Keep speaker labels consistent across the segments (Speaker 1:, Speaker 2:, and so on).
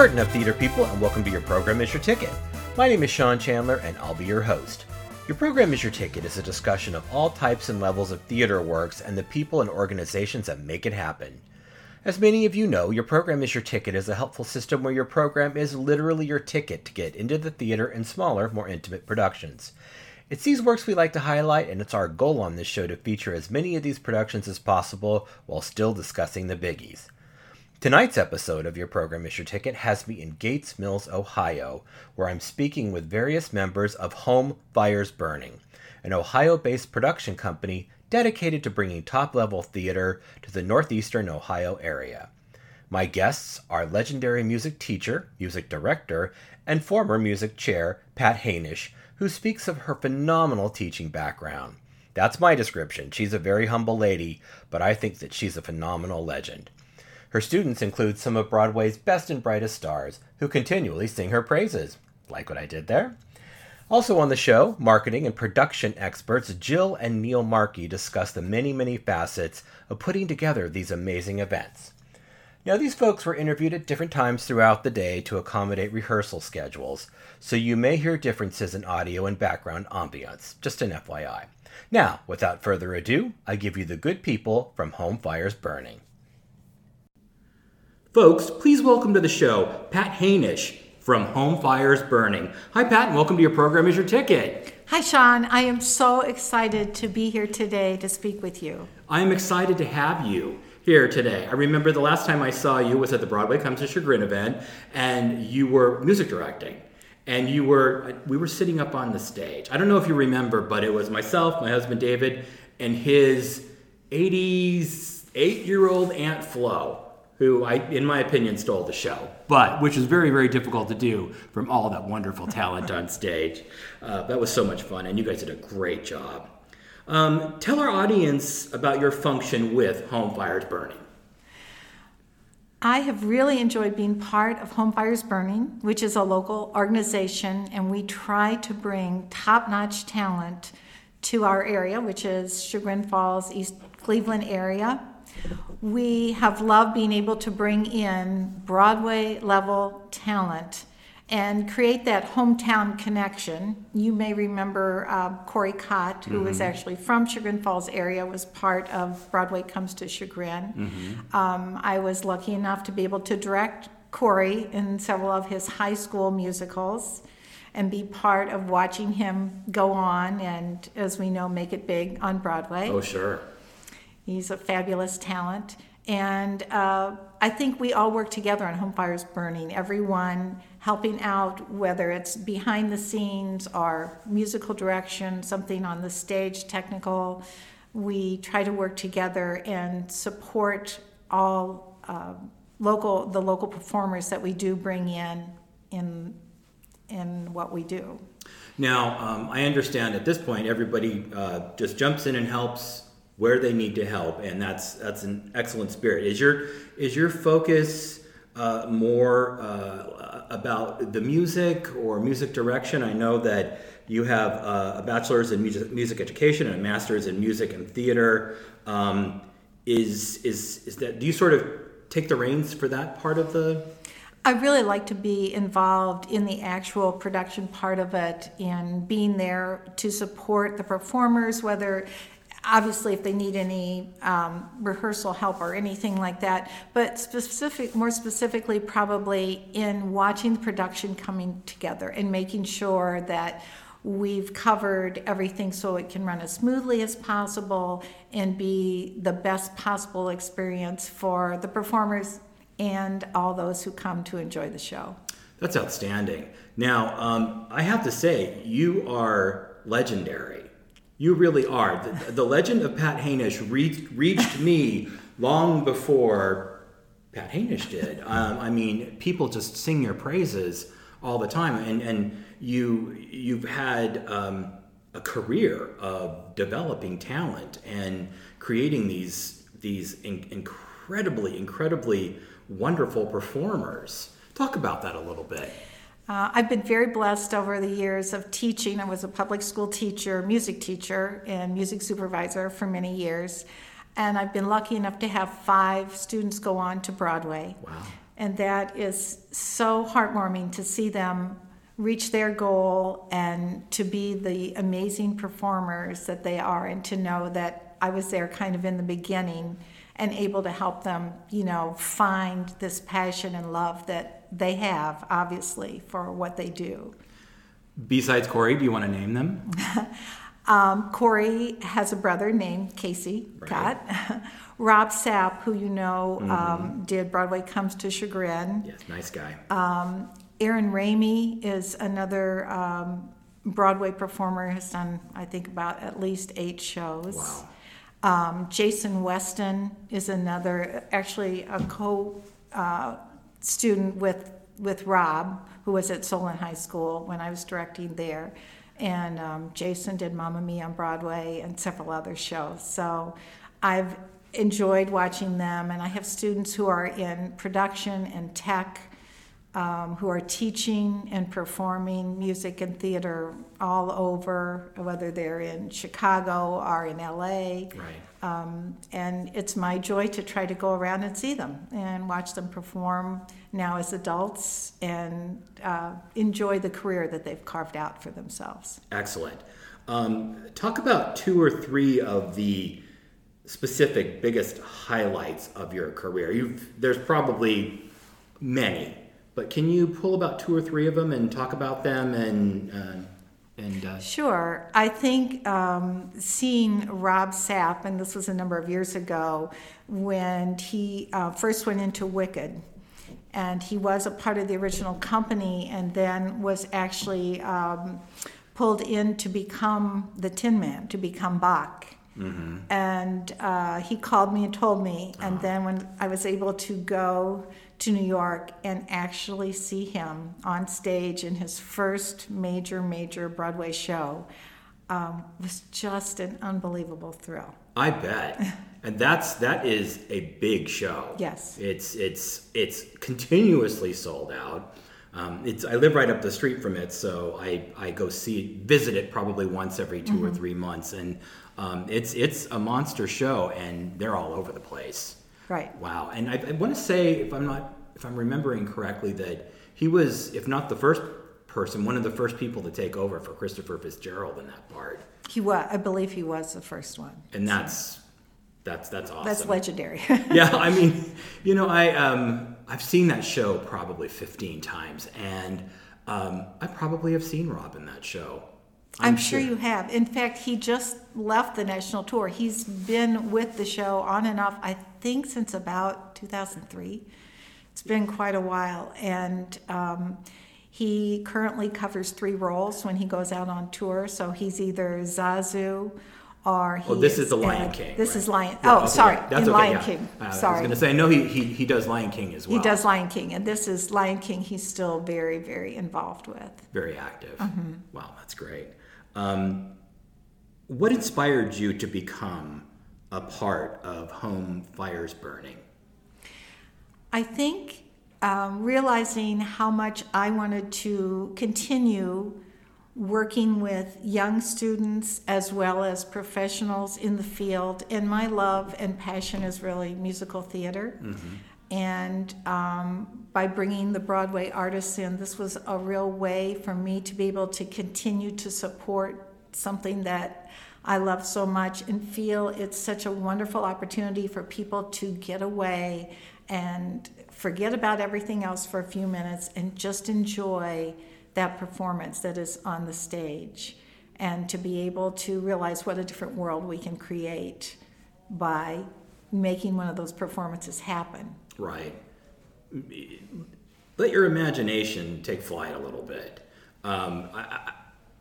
Speaker 1: curtain up, theater people, and welcome to Your Program is Your Ticket. My name is Sean Chandler, and I'll be your host. Your Program is Your Ticket is a discussion of all types and levels of theater works and the people and organizations that make it happen. As many of you know, Your Program is Your Ticket is a helpful system where your program is literally your ticket to get into the theater in smaller, more intimate productions. It's these works we like to highlight, and it's our goal on this show to feature as many of these productions as possible while still discussing the biggies. Tonight's episode of Your Program is Your Ticket has me in Gates Mills, Ohio, where I'm speaking with various members of Home Fires Burning, an Ohio-based production company dedicated to bringing top-level theater to the northeastern Ohio area. My guests are legendary music teacher, music director, and former music chair Pat Hainish, who speaks of her phenomenal teaching background. That's my description. She's a very humble lady, but I think that she's a phenomenal legend. Her students include some of Broadway's best and brightest stars who continually sing her praises. Like what I did there? Also on the show, marketing and production experts Jill and Neil Markey discuss the many facets of putting together these amazing events. Now, these folks were interviewed at different times throughout the day to accommodate rehearsal schedules, so you may hear differences in audio and background ambience, just an FYI. Now, without further ado, I give you the good people from Home Fires Burning. Folks, please welcome to the show, Pat Hainish from Home Fires Burning. Hi, Pat, and welcome to Your Program is Your Ticket.
Speaker 2: Hi, Sean. I am so excited to be here today to speak with you.
Speaker 1: I am excited to have you here today. I remember the last time I saw you was at the Broadway Comes to Chagrin event, and you were music directing. And we were sitting up on the stage. I don't know if you remember, but it was myself, my husband David, and his 88-year-old Aunt Flo, who, in my opinion, stole the show, which is very difficult to do from all that wonderful talent on stage. That was so much fun, and you guys did a great job. Tell our audience about your function with Home Fires Burning.
Speaker 2: I have really enjoyed being part of Home Fires Burning, which is a local organization, and we try to bring top-notch talent to our area, which is Chagrin Falls, East Cleveland area. We have loved being able to bring in Broadway-level talent and create that hometown connection. You may remember Corey Cott, who was actually from Chagrin Falls area, was part of Broadway Comes to Chagrin. I was lucky enough to be able to direct Corey in several of his high school musicals and be part of watching him go on and, as we know, make it big on Broadway.
Speaker 1: Oh, sure.
Speaker 2: He's a fabulous talent. And I think we all work together on Home Fires Burning, everyone helping out, whether it's behind the scenes or musical direction, something on the stage, technical. We try to work together and support all the local performers that we do bring in what we do.
Speaker 1: Now, I understand at this point everybody just jumps in and helps where they need to help, and that's an excellent spirit. Is your focus more about the music or music direction? I know that you have a bachelor's in music education and a master's in music and theater. Is that, do you sort of take the reins for that part of the?
Speaker 2: I really like to be involved in the actual production part of it and being there to support the performers, whether obviously if they need any rehearsal help or anything like that, but more specifically probably in watching the production coming together and making sure that we've covered everything so it can run as smoothly as possible and be the best possible experience for the performers and all those who come to enjoy the show.
Speaker 1: That's outstanding. Now, I have to say, you are legendary. You really are. The legend of Pat Hainish reached me long before Pat Hainish did. I mean, people just sing your praises all the time, and you've had a career of developing talent and creating these incredibly wonderful performers. Talk about that a little bit.
Speaker 2: I've been very blessed over the years of teaching. I was a public school teacher, music teacher, and music supervisor for many years. And I've been lucky enough to have 5 students go on to Broadway.
Speaker 1: Wow.
Speaker 2: And that is so heartwarming to see them reach their goal and to be the amazing performers that they are, and to know that I was there kind of in the beginning and able to help them, find this passion and love that they have, obviously, for what they do.
Speaker 3: Besides Corey, do you want to name them?
Speaker 2: Corey has a brother named Casey Gott. Rob Sapp, who did Broadway Comes to Chagrin.
Speaker 3: Yes, nice guy.
Speaker 2: Aaron Ramey is another Broadway performer, has done, I think, about at least 8 shows.
Speaker 3: Wow.
Speaker 2: Jason Weston is another, actually a co-student with Rob, who was at Solon High School when I was directing there. And Jason did Mamma Mia on Broadway and several other shows. So I've enjoyed watching them, and I have students who are in production and tech, who are teaching and performing music and theater all over, whether they're in Chicago or in LA.
Speaker 3: Right.
Speaker 2: And it's my joy to try to go around and see them and watch them perform now as adults and enjoy the career that they've carved out for themselves.
Speaker 3: Excellent. Talk about 2 or 3 of the specific biggest highlights of your career. There's probably many, but can you pull about 2 or 3 of them and talk about them and
Speaker 2: Sure. I think seeing Rob Sapp, and this was a number of years ago, when he first went into Wicked, and he was a part of the original company and then was actually pulled in to become the Tin Man, to become Bach. Mm-hmm. And he called me and told me, and then when I was able to go to New York and actually see him on stage in his first major Broadway show, was just an unbelievable thrill.
Speaker 3: I bet. And that is a big show.
Speaker 2: Yes.
Speaker 3: It's continuously sold out. I live right up the street from it, so I go visit it probably once every 2 or 3 months, and it's a monster show, and they're all over the place.
Speaker 2: Right.
Speaker 3: Wow. And I want to say, if I'm remembering correctly, that he was, if not the first person, one of the first people to take over for Christopher Fitzgerald in that part.
Speaker 2: I believe he was the first one.
Speaker 3: And that's awesome.
Speaker 2: That's legendary.
Speaker 3: Yeah, I mean, I've seen that show probably 15 times, and I probably have seen Rob in that show.
Speaker 2: I'm sure you have. In fact, he just left the national tour. He's been with the show on and off, I think, since about 2003. It's been quite a while. And he currently covers 3 roles when he goes out on tour. So he's either Zazu or
Speaker 3: this is the Lion King.
Speaker 2: This
Speaker 3: right?
Speaker 2: is Lion.
Speaker 3: Yeah,
Speaker 2: oh, sorry,
Speaker 3: that's
Speaker 2: in
Speaker 3: okay,
Speaker 2: Lion
Speaker 3: yeah.
Speaker 2: King.
Speaker 3: I was
Speaker 2: Sorry.
Speaker 3: going to say, I know he does Lion King as well.
Speaker 2: He does Lion King, and this is Lion King. He's still very, very involved with.
Speaker 3: Very active.
Speaker 2: Mm-hmm.
Speaker 3: Wow, that's great. What inspired you to become a part of Home Fires Burning?
Speaker 2: I think realizing how much I wanted to continue working with young students as well as professionals in the field, and my love and passion is really musical theater. Mm-hmm. And by bringing the Broadway artists in, this was a real way for me to be able to continue to support something that I love so much and feel it's such a wonderful opportunity for people to get away and forget about everything else for a few minutes and just enjoy that performance that is on the stage, and to be able to realize what a different world we can create by making one of those performances happen.
Speaker 3: Right. Let your imagination take flight a little bit. Are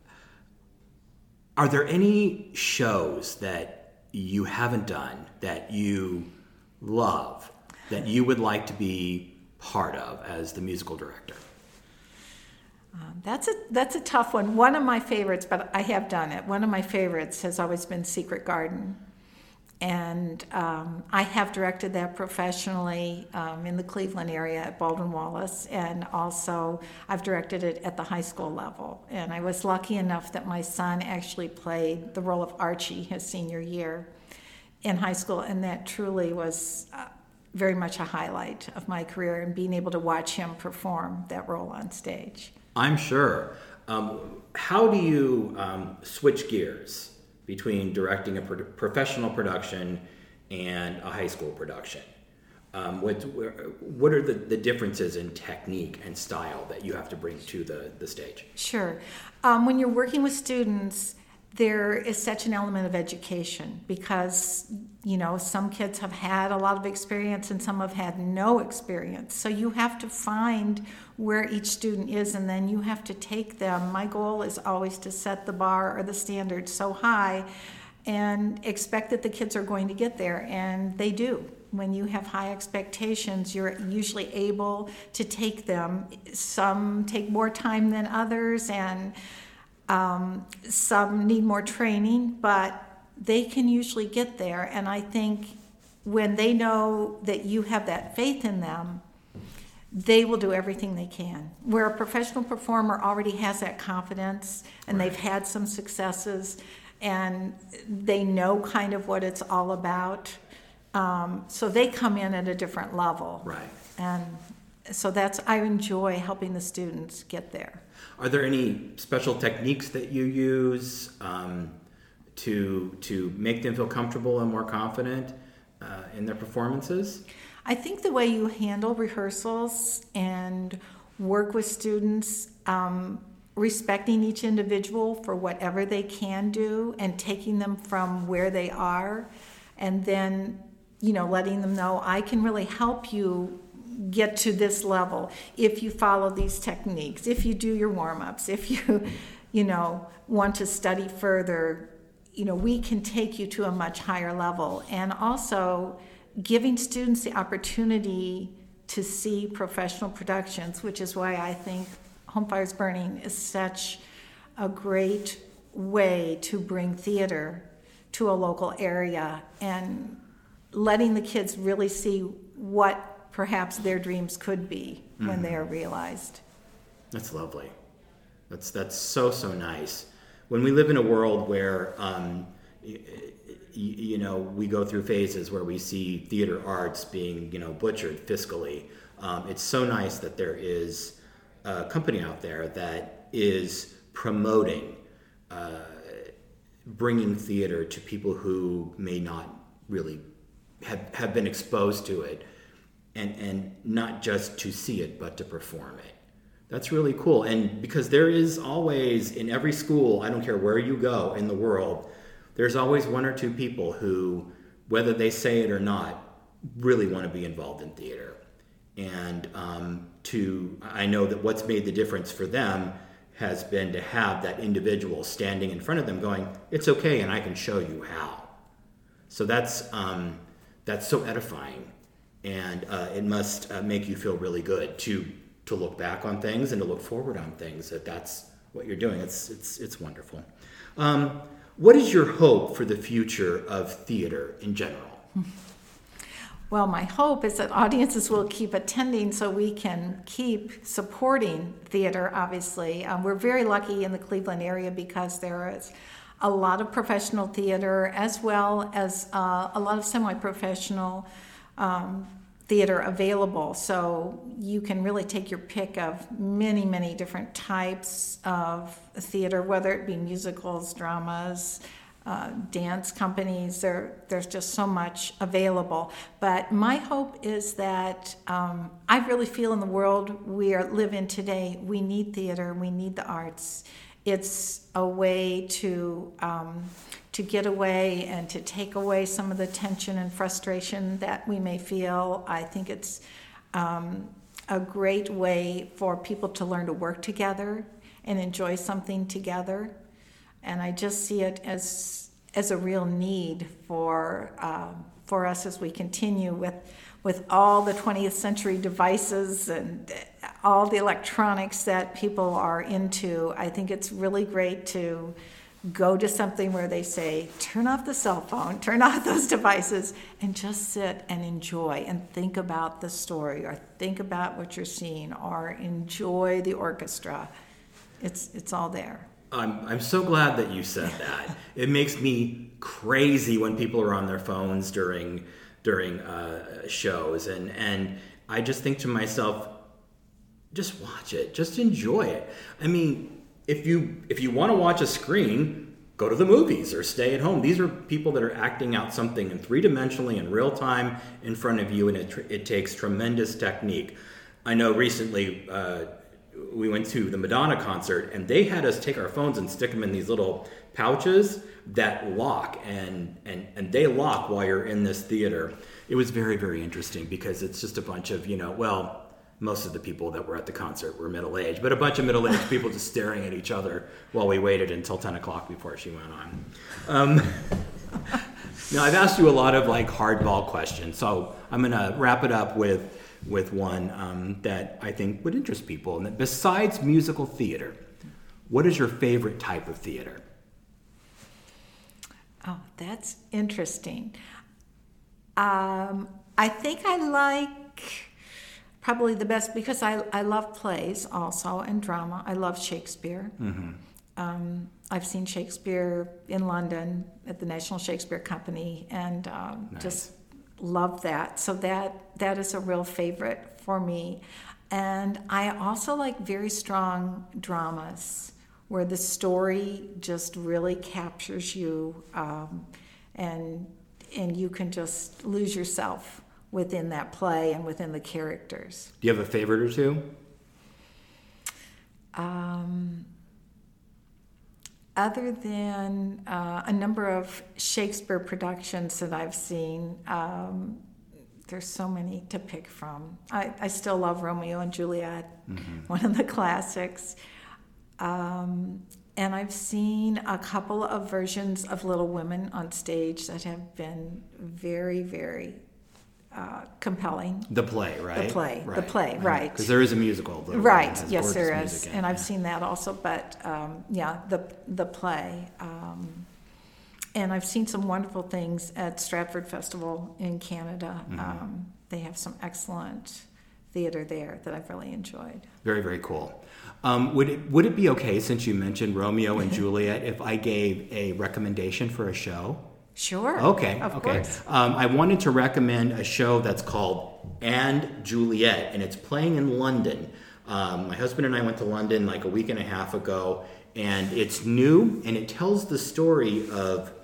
Speaker 3: there any shows that you haven't done that you love, that you would like to be part of as the musical director?
Speaker 2: That's a tough one. One of my favorites, but I have done it. One of my favorites has always been Secret Garden. And I have directed that professionally in the Cleveland area at Baldwin Wallace, and also I've directed it at the high school level. And I was lucky enough that my son actually played the role of Archie his senior year in high school, and that truly was very much a highlight of my career, and being able to watch him perform that role on stage.
Speaker 3: I'm sure. How do you switch gears between directing a professional production and a high school production? What are the differences in technique and style that you have to bring to the stage?
Speaker 2: Sure. When you're working with students, there is such an element of education because, some kids have had a lot of experience and some have had no experience. So you have to find where each student is, and then you have to take them. My goal is always to set the bar or the standard so high and expect that the kids are going to get there, and they do. When you have high expectations, you're usually able to take them. Some take more time than others, and some need more training, but they can usually get there. And I think when they know that you have that faith in them, they will do everything they can. Where a professional performer already has that confidence, and they've had some successes, and they know kind of what it's all about. So they come in at a different level.
Speaker 3: Right.
Speaker 2: And so I enjoy helping the students get there.
Speaker 3: Are there any special techniques that you use to make them feel comfortable and more confident in their performances?
Speaker 2: I think the way you handle rehearsals and work with students, respecting each individual for whatever they can do and taking them from where they are, and then letting them know, I can really help you get to this level if you follow these techniques, if you do your warm-ups, if you want to study further, we can take you to a much higher level. And also giving students the opportunity to see professional productions, which is why I think Home Fires Burning is such a great way to bring theater to a local area, and letting the kids really see what perhaps their dreams could be when they are realized.
Speaker 3: That's lovely. That's so nice. When we live in a world where we go through phases where we see theater arts being butchered fiscally, it's so nice that there is a company out there that is promoting bringing theater to people who may not really have been exposed to it, and not just to see it, but to perform it. That's really cool. And because there is always, in every school, I don't care where you go in the world, there's always one or two people who, whether they say it or not, really want to be involved in theater. And I know that what's made the difference for them has been to have that individual standing in front of them going, it's okay, and I can show you how. So that's so edifying, and it must make you feel really good to look back on things and to look forward on things. That's what you're doing. It's wonderful. What is your hope for the future of theater in general?
Speaker 2: Well, my hope is that audiences will keep attending so we can keep supporting theater, obviously. We're very lucky in the Cleveland area because there is a lot of professional theater as well as a lot of semi-professional theater available. So you can really take your pick of many, many different types of theater, whether it be musicals, dramas, dance companies. There's just so much available. But my hope is that I really feel in the world we live in today, we need theater, we need the arts. It's a way to get away and to take away some of the tension and frustration that we may feel. I think it's a great way for people to learn to work together and enjoy something together. And I just see it as a real need for us as we continue with all the 20th century devices and all the electronics that people are into. I think it's really great to go to something where they say, turn off the cell phone, turn off those devices, and just sit and enjoy and think about the story or think about what you're seeing or enjoy the orchestra. It's all there.
Speaker 3: I'm so glad that you said that. It makes me crazy when people are on their phones during during shows, and I just think to myself, just watch it, just enjoy it. I mean, if you want to watch a screen, go to the movies or stay at home. These are people that are acting out something in three-dimensionally in real time in front of you, and it takes tremendous technique. I know recently we went to the Madonna concert, and they had us take our phones and stick them in these little pouches that lock, and they lock while you're in this theater. It was very, very interesting because it's just a bunch of, most of the people that were at the concert were middle-aged, but a bunch of middle-aged people just staring at each other while we waited until 10 o'clock before she went on. Now, I've asked you a lot of hardball questions, so I'm going to wrap it up with one that I think would interest people. And that besides musical theater, what is your favorite type of theater?
Speaker 2: Oh, that's interesting. I think I like probably the best, because I love plays also and drama. I love Shakespeare. Mm-hmm. I've seen Shakespeare in London at the National Shakespeare Company, and
Speaker 3: Nice.
Speaker 2: Just love that. So that is a real favorite for me. And I also like very strong dramas where the story just really captures you, and you can just lose yourself within that play and within the characters.
Speaker 3: Do you have a favorite or two?
Speaker 2: Other than a number of Shakespeare productions that I've seen, there's so many to pick from. I still love Romeo and Juliet, mm-hmm. one of the classics. And I've seen a couple of versions of Little Women on stage that have been very, very compelling.
Speaker 3: The play, right?
Speaker 2: The play, right.
Speaker 3: Because there is a musical.
Speaker 2: Right, yes, there is. And I've seen that also, but the play. And I've seen some wonderful things at Stratford Festival in Canada. Mm-hmm. They have some excellent theater there that I've really enjoyed.
Speaker 3: Very, very cool. Would it be okay, since you mentioned Romeo and Juliet, if I gave a recommendation for a show?
Speaker 2: Sure.
Speaker 3: Okay.
Speaker 2: Of course.
Speaker 3: I wanted to recommend a show that's called And Juliet, and it's playing in London. My husband and I went to London like a week and a half ago, and it's new, and it tells the story of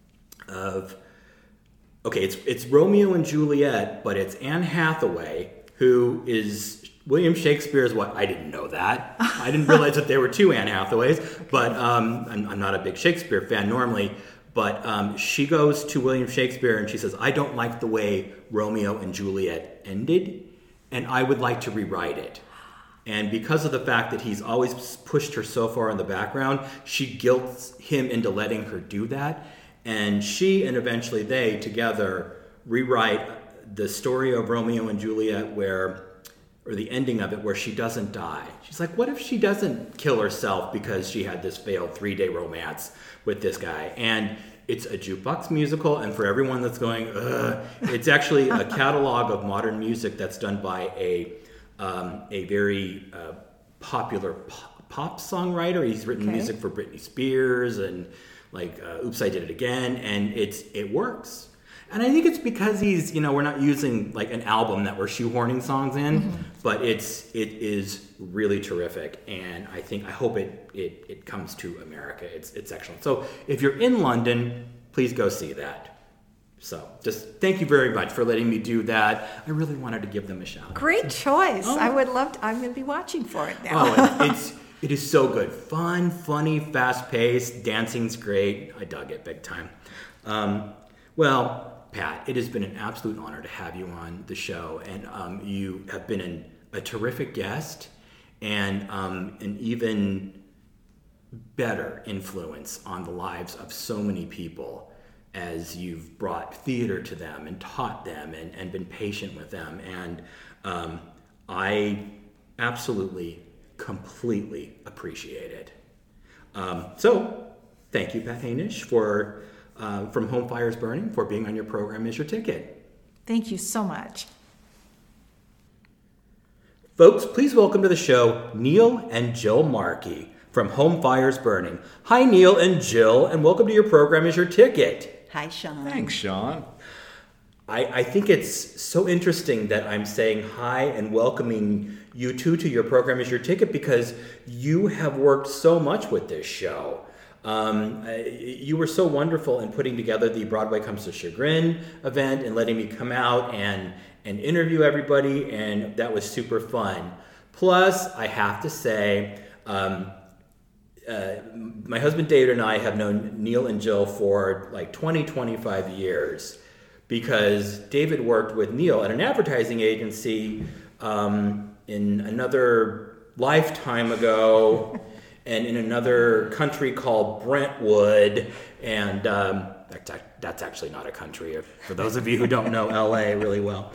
Speaker 3: it's Romeo and Juliet, but it's Anne Hathaway, who is William Shakespeare's wife. I didn't know that. I didn't realize that there were two Anne Hathaways, but I'm not a big Shakespeare fan normally. But she goes to William Shakespeare and she says, I don't like the way Romeo and Juliet ended, and I would like to rewrite it. And because of the fact that he's always pushed her so far in the background, she guilts him into letting her do that. And she and eventually they together rewrite the story of Romeo and Juliet or the ending of it where she doesn't die. She's like, what if she doesn't kill herself because she had this failed 3-day romance with this guy? And it's a jukebox musical, and for everyone that's going, ugh, it's actually a catalog of modern music that's done by a very popular pop songwriter. He's written music for Britney Spears and Oops, I Did It Again, and it works. And I think it's because he's, we're not using an album that we're shoehorning songs in, mm-hmm. but it is really terrific. And I hope it comes to America. It's excellent. So if you're in London, please go see that. So just thank you very much for letting me do that. I really wanted to give them a shout out.
Speaker 2: Great choice. Oh. I would love to. I'm going to be watching for it now.
Speaker 3: Oh, it is so good. Fun, funny, fast-paced. Dancing's great. I dug it big time. Well, Pat, it has been an absolute honor to have you on the show, and you have been a terrific guest and an even better influence on the lives of so many people as you've brought theater to them and taught them and been patient with them. And I absolutely, completely appreciate it. So thank you, Pat Hainish, from Home Fires Burning, for being on your program Is Your Ticket.
Speaker 2: Thank you so much.
Speaker 3: Folks, please welcome to the show Neil and Jill Markey from Home Fires Burning. Hi, Neil and Jill, and welcome to your program Is Your Ticket.
Speaker 4: Hi, Sean.
Speaker 5: Thanks, Sean.
Speaker 3: I think it's so interesting that I'm saying hi and welcoming you two to Your Program Is Your Ticket, because you have worked so much with this show. You were so wonderful in putting together the Broadway Comes to Chagrin event and letting me come out and interview everybody, and that was super fun. Plus, I have to say, my husband David and I have known Neil and Jill for like 25 years, because David worked with Neil at an advertising agency in another lifetime ago and in another country called Brentwood, and that's actually not a country, for those of you who don't know LA really well.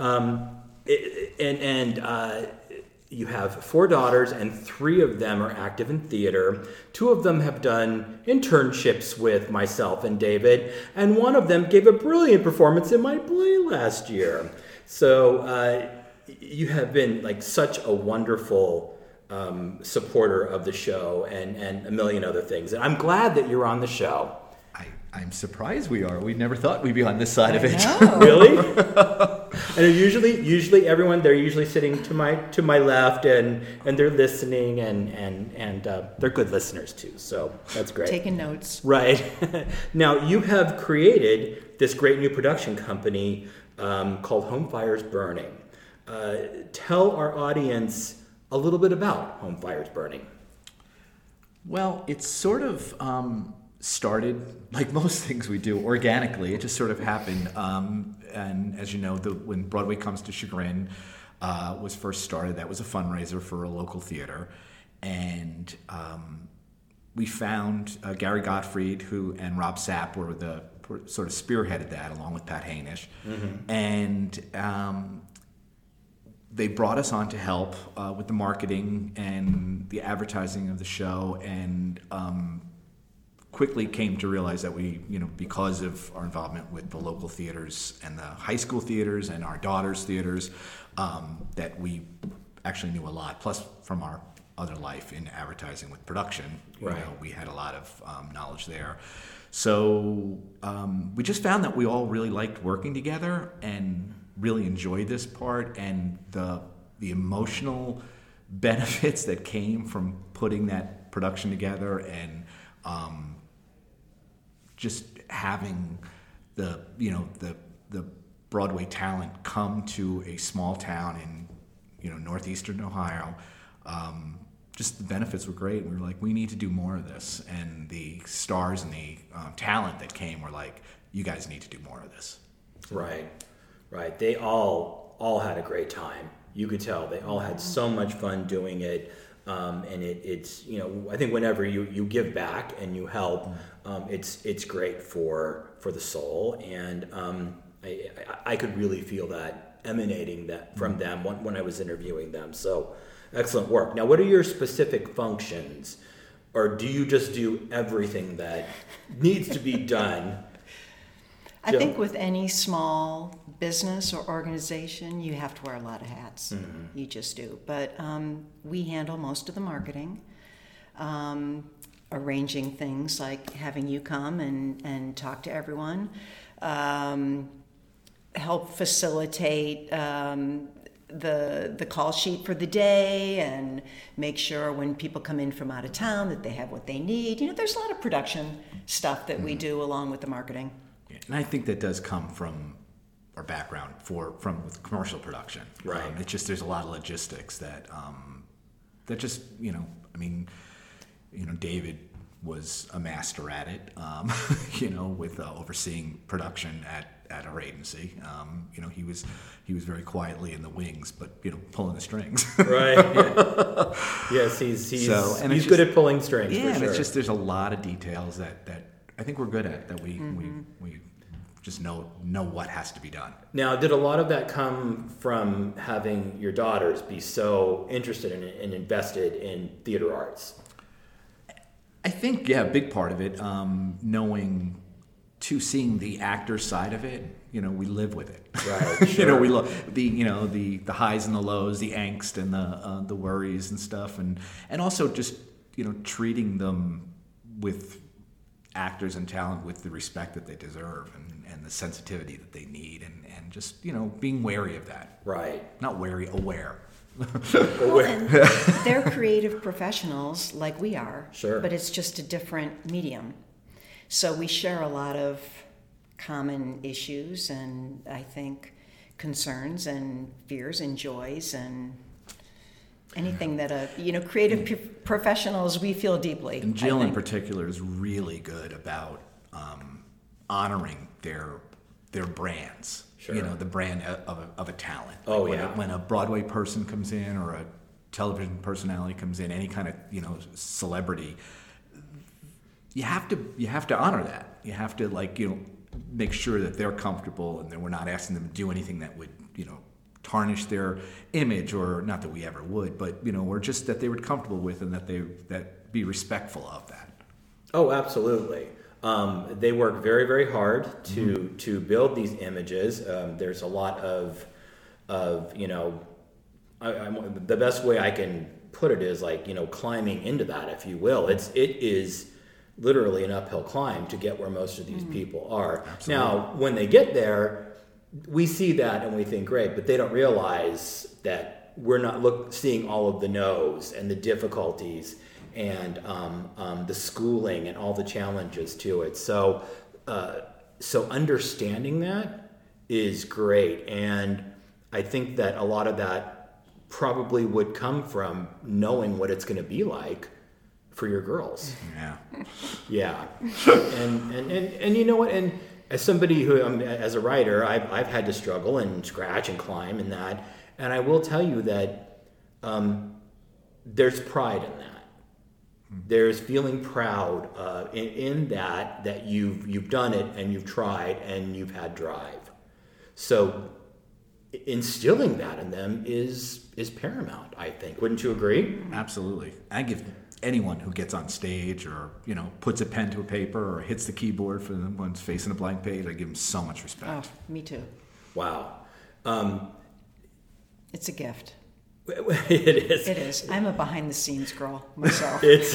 Speaker 3: You have 4 daughters, and 3 of them are active in theater. 2 of them have done internships with myself and David, and 1 of them gave a brilliant performance in my play last year. So you have been like such a wonderful supporter of the show and a million other things. And I'm glad that you're on the show.
Speaker 4: I'm surprised we are. We never thought we'd be on this side of it.
Speaker 3: Really? And usually everyone, they're usually sitting to my left and they're listening and they're good listeners too. So that's great.
Speaker 2: Taking notes.
Speaker 3: Right. Now you have created this great new production company called Home Fires Burning. Tell our audience a little bit about Home Fires Burning.
Speaker 4: Well, it's sort of started, like most things we do, organically. It just sort of happened. And as you know, when Broadway Comes to Chagrin was first started, that was a fundraiser for a local theater. And we found Gary Gottfried, and Rob Sapp sort of spearheaded that, along with Pat Hainish. Mm-hmm. And they brought us on to help with the marketing and the advertising of the show, and quickly came to realize that we, because of our involvement with the local theaters and the high school theaters and our daughters' theaters, that we actually knew a lot. Plus, from our other life in advertising with production, we had a lot of knowledge there. So we just found that we all really liked working together and really enjoyed this part, and the emotional benefits that came from putting that production together, and just having the Broadway talent come to a small town in northeastern Ohio. Just the benefits were great. We were like, we need to do more of this, and the stars and the talent that came were like, you guys need to do more of this.
Speaker 3: Right. They all had a great time. You could tell they all had so much fun doing it. And it's I think whenever you give back and you help, it's great for the soul, and I could really feel that emanating from them when I was interviewing them. So excellent work. Now, what are your specific functions, or do you just do everything that needs to be done?
Speaker 5: I think with any small business or organization, you have to wear a lot of hats. Mm-hmm. You just do. But we handle most of the marketing, arranging things like having you come and talk to everyone, help facilitate the call sheet for the day, and make sure when people come in from out of town that they have what they need. There's a lot of production stuff that we do along with the marketing.
Speaker 4: And I think that does come from our background from commercial production.
Speaker 3: Right.
Speaker 4: It's just there's a lot of logistics that just David was a master at it. With overseeing production at our agency. He was very quietly in the wings, but pulling the strings.
Speaker 3: Right. Yeah. Yes, he's good at pulling strings.
Speaker 4: Yeah,
Speaker 3: for sure.
Speaker 4: And it's just there's a lot of details that I think we're good at, that we just know what has to be done.
Speaker 3: Now, did a lot of that come from having your daughters be so interested in and invested in theater arts?
Speaker 4: I think, yeah, a big part of it, seeing the actor side of it, we live with it.
Speaker 3: Right. Sure.
Speaker 4: We love the highs and the lows, the angst and the worries and stuff, and also just treating them with actors and talent with the respect that they deserve and the sensitivity that they need, and just, being wary of that.
Speaker 3: Right.
Speaker 4: Not wary, aware.
Speaker 5: Well, and they're creative professionals like we are,
Speaker 3: Sure.
Speaker 5: but it's just a different medium. So we share a lot of common issues and I think concerns and fears and joys and anything that creative professionals we feel deeply.
Speaker 4: And Jill in particular is really good about honoring their brands.
Speaker 3: Sure.
Speaker 4: The brand of a talent.
Speaker 3: Oh,
Speaker 4: Like
Speaker 3: yeah.
Speaker 4: when a Broadway person comes in or a television personality comes in, any kind of celebrity, you have to honor that. You have to make sure that they're comfortable and that we're not asking them to do anything that would tarnish their image, or not that we ever would, but or just that they were comfortable with, and that be respectful of that.
Speaker 3: Oh, absolutely. They work very, very hard to build these images. There's a lot of the best way I can put it is climbing into that, if you will. It is literally an uphill climb to get where most of these people are.
Speaker 4: Absolutely.
Speaker 3: Now, when they get there, we see that and we think great, but they don't realize that we're not seeing all of the no's and the difficulties and the schooling and all the challenges to it. So understanding that is great, and I think that a lot of that probably would come from knowing what it's going to be like for your girls.
Speaker 4: Yeah.
Speaker 3: Yeah, and you know what? And as somebody who, as a writer, I've had to struggle and scratch and climb in that, and I will tell you that there's pride in that. There's feeling proud in that you've done it and you've tried and you've had drive. So instilling that in them is paramount, I think. Wouldn't you agree?
Speaker 4: Absolutely. I give anyone who gets on stage or puts a pen to a paper or hits the keyboard for them one's facing a blank page, I give them so much respect.
Speaker 5: Oh, me too.
Speaker 3: Wow.
Speaker 5: It's a gift.
Speaker 3: It is.
Speaker 5: It is. I'm a behind-the-scenes girl myself.
Speaker 3: It's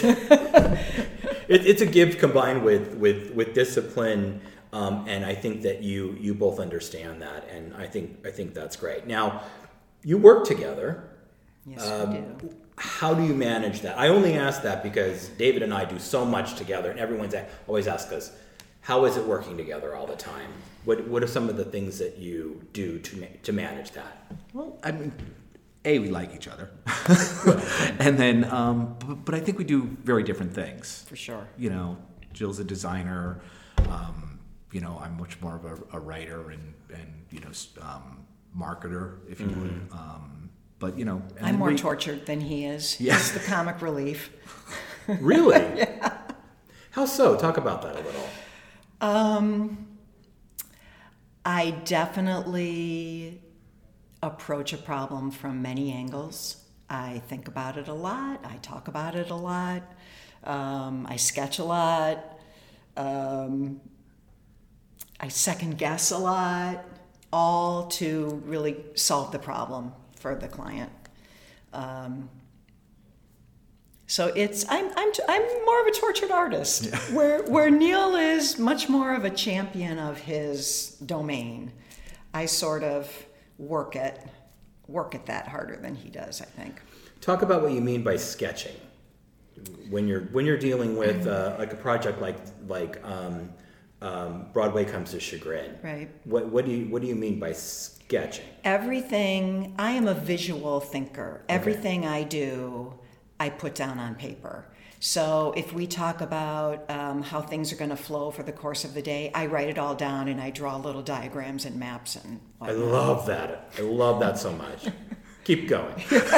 Speaker 3: a gift combined with discipline, and I think that you both understand that, and I think that's great. Now, you work together.
Speaker 5: Yes, we do.
Speaker 3: How do you manage that? I only ask that because David and I do so much together, and everyone's always asks us, how is it working together all the time? What are some of the things that you do to manage that?
Speaker 4: Well, I mean, we like each other, and then, but I think we do very different things.
Speaker 5: For sure.
Speaker 4: Jill's a designer. I'm much more of a writer and marketer, if you would. But and
Speaker 5: I'm more tortured than he is.
Speaker 4: Yeah.
Speaker 5: He's the comic relief.
Speaker 3: Really? Yeah. How so? Talk about that a little.
Speaker 5: I definitely approach a problem from many angles. I think about it a lot. I talk about it a lot. I sketch a lot. I second guess a lot, all to really solve the problem for the client. So I'm more of a tortured artist, yeah. where Neil is much more of a champion of his domain. I sort of work at that harder than he does, I think.
Speaker 3: Talk about what you mean by sketching. When you're dealing with like a project like Broadway Comes to Chagrin.
Speaker 5: Right.
Speaker 3: What do you mean by sketching?
Speaker 5: Everything. I am a visual thinker. Okay. Everything I do, I put down on paper. So if we talk about how things are going to flow for the course of the day, I write it all down and I draw little diagrams and maps and whatnot.
Speaker 3: I love that. I love that so much. Keep going.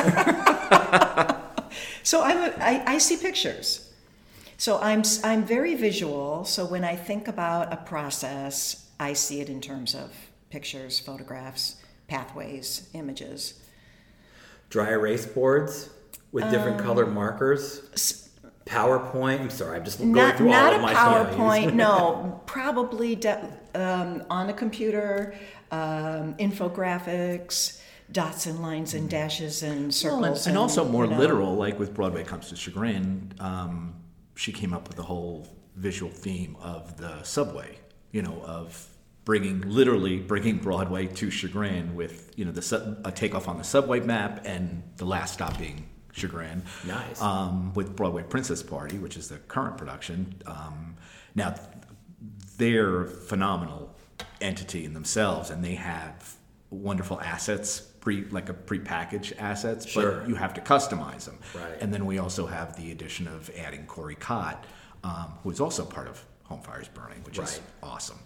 Speaker 5: So I see pictures. So I'm very visual. So when I think about a process, I see it in terms of pictures, photographs, pathways, images.
Speaker 3: Dry erase boards with different colored markers. PowerPoint. I'm sorry, I'm just going through all of my
Speaker 5: Not a PowerPoint. No, probably on a computer. Infographics. Dots and lines and dashes and circles.
Speaker 4: And also more literal, like with Broadway Comes to Chagrin, she came up with the whole visual theme of the subway, of literally bringing Broadway to Chagrin with, a takeoff on the subway map and the last stop being Chagrin.
Speaker 3: Nice.
Speaker 4: With Broadway Princess Party, which is the current production. Now, they're a phenomenal entity in themselves, and they have wonderful assets, prepackaged assets,
Speaker 3: Sure.
Speaker 4: but you have to customize them.
Speaker 3: Right.
Speaker 4: And then we also have the addition of adding Corey Cott, who is also part of Home Fires Burning, which is awesome.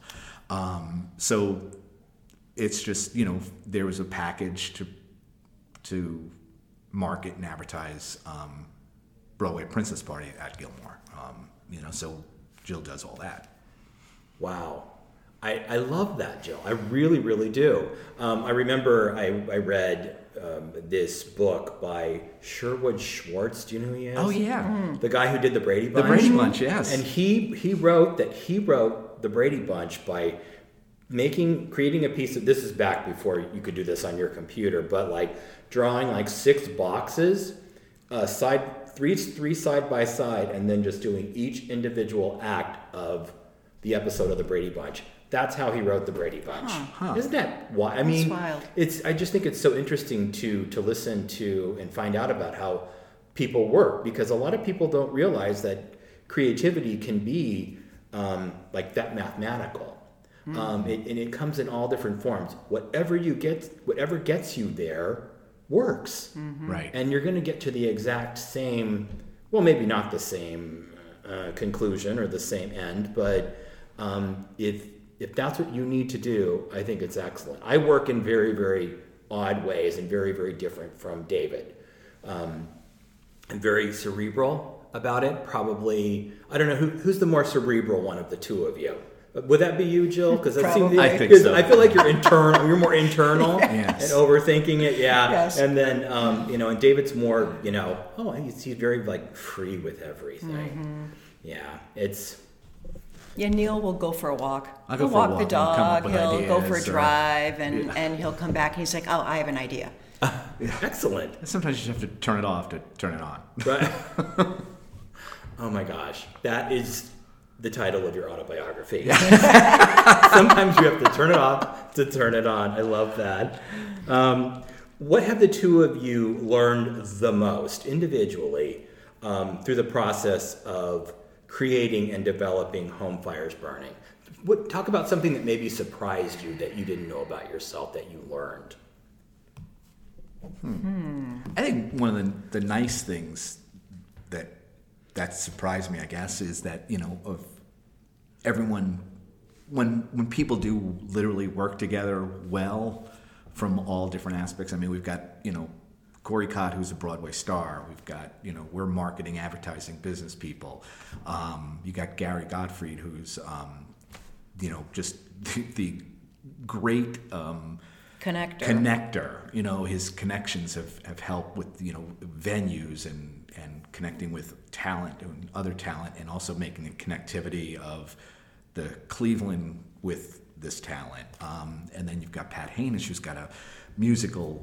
Speaker 4: So it's just, there was a package to market and advertise Broadway Princess Party at Gilmore. So Jill does all that.
Speaker 3: Wow. I love that, Jill. I really, really do. I remember I read this book by Sherwood Schwartz. Do you know who he is?
Speaker 4: Oh, yeah.
Speaker 3: The guy who did the Brady Bunch.
Speaker 4: The Brady Bunch, yes.
Speaker 3: And he wrote the Brady Bunch by creating a piece of, this is back before you could do this on your computer, but drawing 6 boxes, three side by side, and then just doing each individual act of the episode of the Brady Bunch. That's how he wrote the Brady Bunch. Isn't that wild? I mean,
Speaker 5: wild.
Speaker 3: I just think it's so interesting to listen to and find out about how people work, because a lot of people don't realize that creativity can be like that mathematical. And it comes in all different forms. Whatever gets you there works.
Speaker 4: Right.
Speaker 3: And you're going to get to the exact same, well, maybe not the same conclusion or the same end, but if that's what you need to do, I think it's excellent. I work in very, very odd ways and very, very different from David. I'm very cerebral about it. Probably, I don't know who's the more cerebral one of the two of you. Would that be you, Jill? Because
Speaker 4: I think so.
Speaker 3: I feel like you're internal. You're more internal
Speaker 4: Yes.
Speaker 3: and overthinking it. Yeah.
Speaker 5: Yes.
Speaker 3: And then and David's more he's very free with everything. Yeah.
Speaker 5: Yeah, Neil will go for a walk.
Speaker 4: I'll go
Speaker 5: He'll
Speaker 4: for a
Speaker 5: walk
Speaker 4: walk
Speaker 5: the
Speaker 4: and come up
Speaker 5: dog.
Speaker 4: with
Speaker 5: He'll go for a
Speaker 4: ideas,
Speaker 5: drive, and he'll come back and he's like, "Oh, I have an idea."
Speaker 3: Excellent.
Speaker 4: Sometimes you just have to turn it off to turn it on.
Speaker 3: Right. Oh my gosh, that is the title of your autobiography. Sometimes you have to turn it off to turn it on. I love that. What have the two of you learned the most individually through the process of creating and developing Home Fires Burning? Talk about something that maybe surprised you that you didn't know about yourself that you learned.
Speaker 4: I think one of the nice things that surprised me, I guess, is that, of everyone, when people do literally work together well from all different aspects. I mean, we've got, Corey Cott, who's a Broadway star. We've got, we're marketing, advertising, business people. You got Gary Gottfried, who's, just the great connector. His connections have helped with, venues and connecting with talent and other talent, and also making the connectivity of the Cleveland with this talent. And then you've got Pat Hainish, who's got a musical,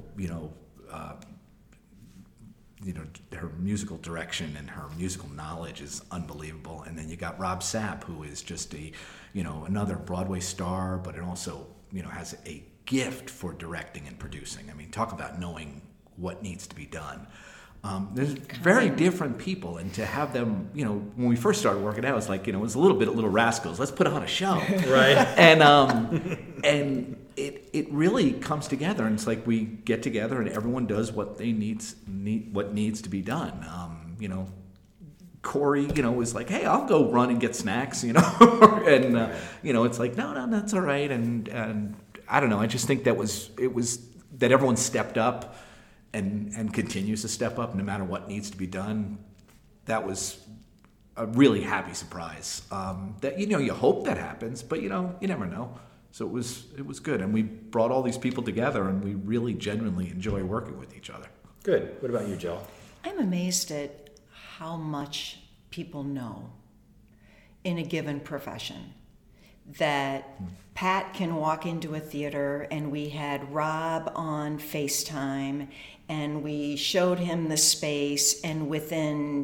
Speaker 4: her musical direction and her musical knowledge is unbelievable. And then you got Rob Sapp, who is just another Broadway star, but it also, has a gift for directing and producing. I mean, talk about knowing what needs to be done. There's very different people, and to have them, when we first started working out, it was like, it was a little bit of Little Rascals. Let's put on a show,
Speaker 3: Right?
Speaker 4: And it really comes together, and it's like we get together, and everyone does what needs to be done. Corey, was like, hey, I'll go run and get snacks, and it's like, no, that's all right, and I don't know. I just think it was that everyone stepped up. And continues to step up no matter what needs to be done. That was a really happy surprise. That you hope that happens, but you never know. So it was good, and we brought all these people together, and we really genuinely enjoy working with each other.
Speaker 3: Good. What about you, Jill?
Speaker 5: I'm amazed at how much people know in a given profession. That Pat can walk into a theater, and we had Rob on FaceTime, and we showed him the space, and within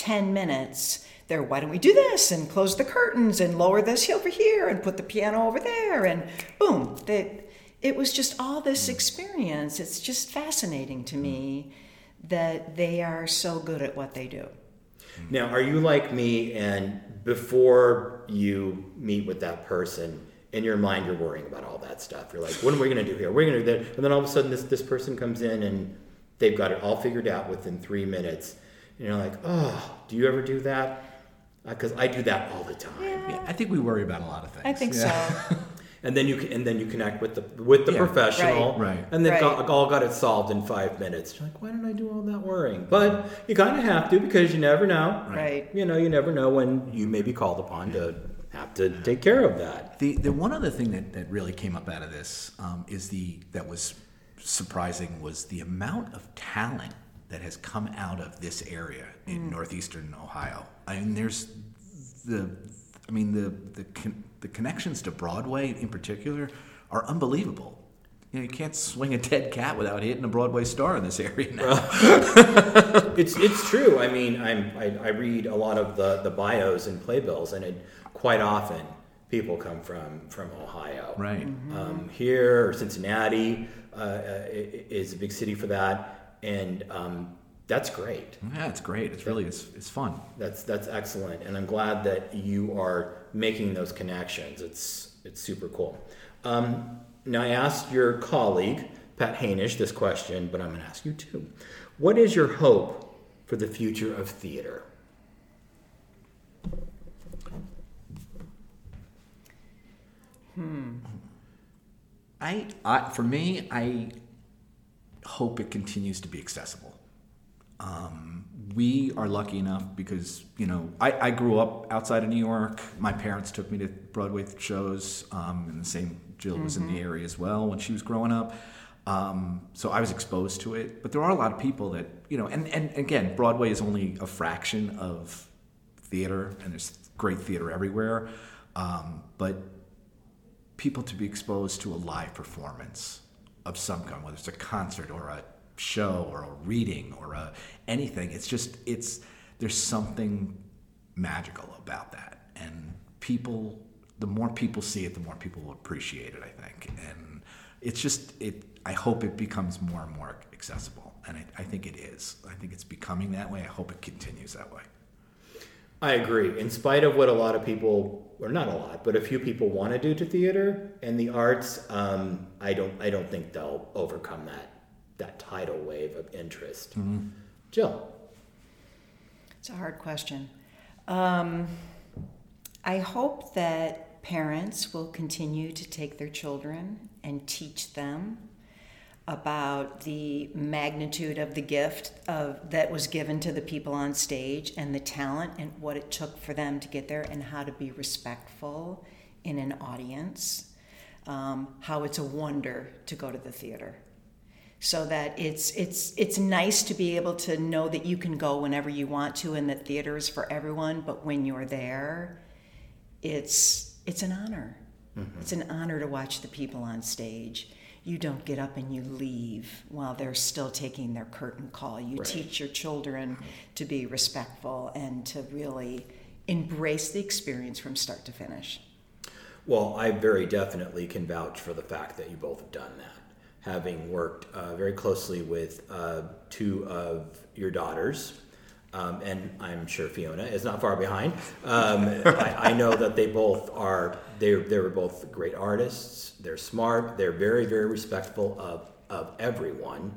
Speaker 5: 10 minutes, why don't we do this and close the curtains and lower this over here and put the piano over there, and boom. It was just all this experience. It's just fascinating to me that they are so good at what they do.
Speaker 3: Now, are you like me, and before you meet with that person, in your mind you're worrying about all that stuff? You're like, what are we going to do here? We're going to do that. And then all of a sudden this person comes in and they've got it all figured out within 3 minutes. And you're like, oh, do you ever do that? Because I do that all the time.
Speaker 4: Yeah, I think we worry about a lot of things.
Speaker 5: I think so.
Speaker 3: And then you connect with the professional,
Speaker 4: right.
Speaker 3: And they've all got it solved in 5 minutes. You're like, why did I do all that worrying? But you kind of have to, because you never know.
Speaker 5: Right.
Speaker 3: You know, you never know when you may be called upon to have to take care of that.
Speaker 4: The one other thing that really came up out of this that was surprising was the amount of talent that has come out of this area in northeastern Ohio. I mean, there's the connections to Broadway in particular are unbelievable. You know, you can't swing a dead cat without hitting a Broadway star in this area now.
Speaker 3: It's true. I mean, I read a lot of the bios and playbills, and quite often people come from Ohio.
Speaker 4: Right.
Speaker 3: Here, or Cincinnati is a big city for that. And that's great.
Speaker 4: Yeah, it's great. It's fun.
Speaker 3: That's excellent, and I'm glad that you are making those connections. It's super cool. Now, I asked your colleague Pat Hainish this question, but I'm going to ask you too. What is your hope for the future of theater?
Speaker 4: For me, I hope it continues to be accessible. We are lucky enough because, you know, I grew up outside of New York. My parents took me to Broadway shows, and the same Jill was in the area as well when she was growing up. So I was exposed to it. But there are a lot of people that, you know, and again, Broadway is only a fraction of theater, and there's great theater everywhere. But people to be exposed to a live performance of some kind, whether it's a concert or a show or a reading or anything, there's something magical about that, and the more people see it, the more people will appreciate it, I think. And I hope it becomes more and more accessible, and I think it is. I think it's becoming that way. I hope it continues that way.
Speaker 3: I agree. In spite of what a lot of people, or not a lot, but a few people want to do to theater and the arts, I don't think they'll overcome that tidal wave of interest. Mm-hmm. Jill?
Speaker 5: It's a hard question. I hope that parents will continue to take their children and teach them about the magnitude of the gift that was given to the people on stage, and the talent and what it took for them to get there, and how to be respectful in an audience, how it's a wonder to go to the theater. So that it's nice to be able to know that you can go whenever you want to, and that theater is for everyone, but when you're there, it's an honor. Mm-hmm. It's an honor to watch the people on stage. You don't get up and you leave while they're still taking their curtain call. You teach your children to be respectful and to really embrace the experience from start to finish.
Speaker 3: Well, I very definitely can vouch for the fact that you both have done that, having worked very closely with two of your daughters. And I'm sure Fiona is not far behind. I know that they were both great artists. They're smart. They're very, very respectful of everyone,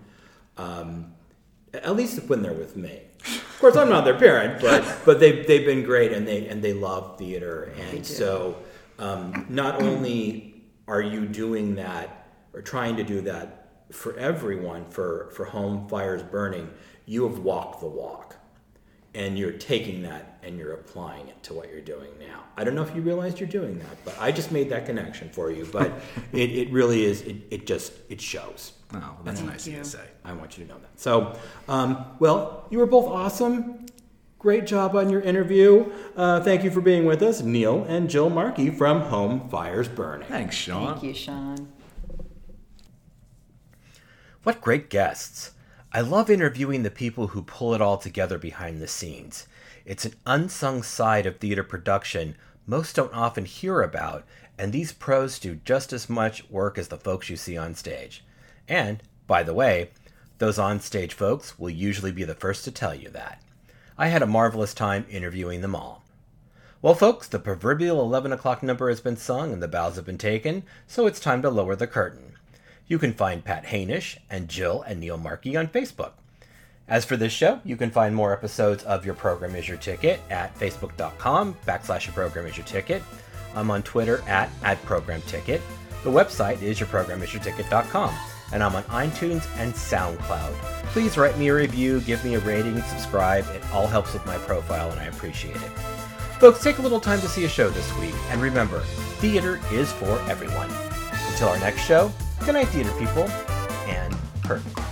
Speaker 3: at least when they're with me. Of course, I'm not their parent, but they've been great, and they love theater. And so not only are you doing that or trying to do that for everyone for Home Fires Burning, you have walked the walk. And you're taking that and you're applying it to what you're doing now. I don't know if you realized you're doing that, but I just made that connection for you. But it really is, it shows.
Speaker 4: Oh, that's nice of you to say.
Speaker 3: I want you to know that. So, well, you were both awesome. Great job on your interview. Thank you for being with us, Neil and Jill Markey from Home Fires Burning.
Speaker 4: Thanks, Sean.
Speaker 5: Thank you, Sean.
Speaker 1: What great guests. I love interviewing the people who pull it all together behind the scenes. It's an unsung side of theater production most don't often hear about, and these pros do just as much work as the folks you see on stage. And, by the way, those on-stage folks will usually be the first to tell you that. I had a marvelous time interviewing them all. Well, folks, the proverbial 11 o'clock number has been sung and the bows have been taken, so it's time to lower the curtain. You can find Pat Hainish and Jill and Neil Markey on Facebook. As for this show, you can find more episodes of Your Program Is Your Ticket at facebook.com/Your Program Is Your Ticket. I'm on Twitter at @ProgramTicket. The website is yourprogramisyourticket.com, and I'm on iTunes and SoundCloud. Please write me a review, give me a rating, subscribe. It all helps with my profile, and I appreciate it. Folks, take a little time to see a show this week, and remember, theater is for everyone. Until our next show, good night, theater people, and curtain.